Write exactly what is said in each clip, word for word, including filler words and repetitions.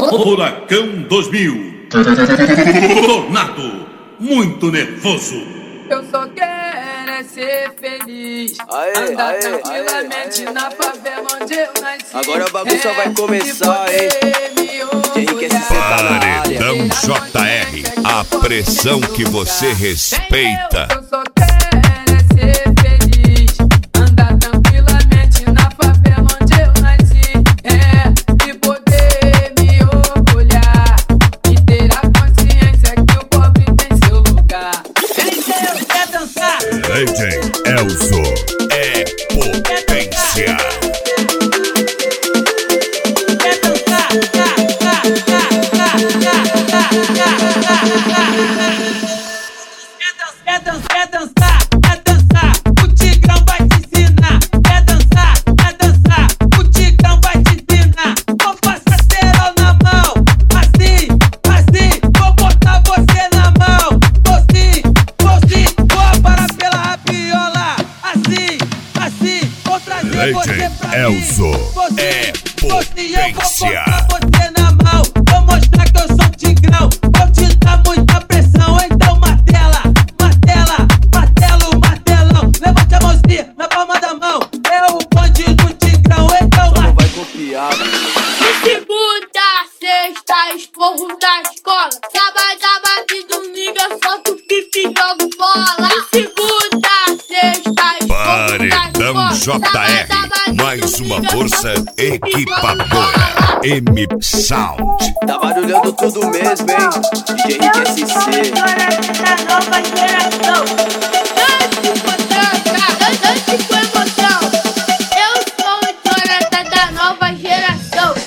Furacão dois mil. Tornado, muito nervoso. Eu só quero é ser feliz. Aê, andar aê, tranquilamente aê, aê. na favela onde eu nasci. Agora a bagunça vai começar, hein? Henrique S C tá na área. Paredão J R, a pressão que você respeita. Eu só quero é ser feliz. Andar tranquilamente na favela onde eu nasci. É, e poder me orgulhar. E ter a consciência que o pobre tem seu lugar. Quem quer dançar? D J Elzo é potência. Quer dançar? Quer dançar? Quer dançar? Quer dançar? O Tigrão vai te ensinar. Quer dançar? Quer dançar? O Tigrão vai te ensinar. Vou passar cerol na mão, assim, assim. Vou botar você na mão, vou sim, vou sim. Vou parar pela rapiola, assim, assim. Vou trazer você pra mim. Elzo Vou sim, é vou sim. Eu vou potência. botar você na mão, vou mostrar que eu sou Tigrão. Vou te dar muita pressão, então martela, martela, martelo, martelão. Levante a mãozinha na palma da mão. É o bonde do Tigrão, então Não martela. vai copiar, Segunda, sexta, esporro da escola. Sábado, sábado e domingo eu solto pipi e jogo bola. Segunda, sexta, esporro da Paredão escola. J R, mais uma força equipadora. M Sound. tá barulhando tudo mesmo, hein? D J Henrique S C. Da nova geração. Dance com tranca, dance com emoção. Eu sou o Jonathan da nova geração.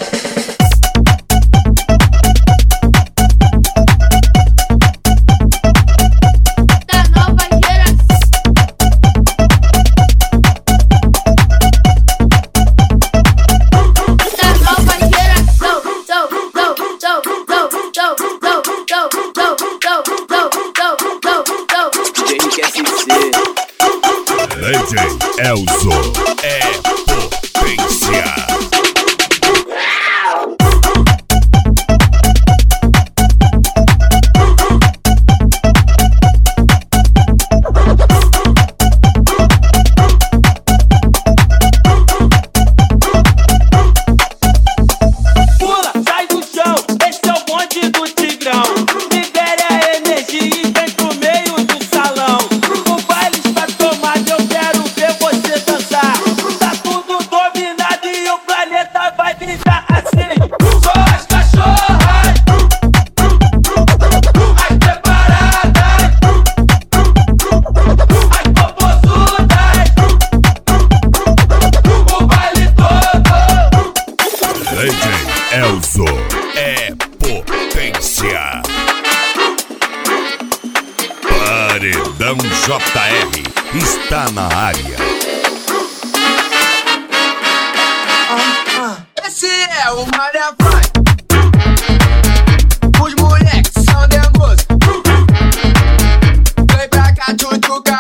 Da nova geração. Da nova geração. Go, go, go, go, go, go, go, go, go, go, go, go, go. D J Henrique S C. D J Elzo é potência. Pula, sai do chão, esse é o bonde do Tigrão. Libere a energia e vem pro meio do salão. O baile está tomado, eu quero ver você dançar. Tá tudo dominado e o planeta vai brincar assim. Só as cachorras, as preparadas, as popozudas, o baile todo. D J Elzo é potência. Paredão J R está na área. Esse é o Maria Frank. Os moleques são dengosos. Vem pra cá, tchutchuca.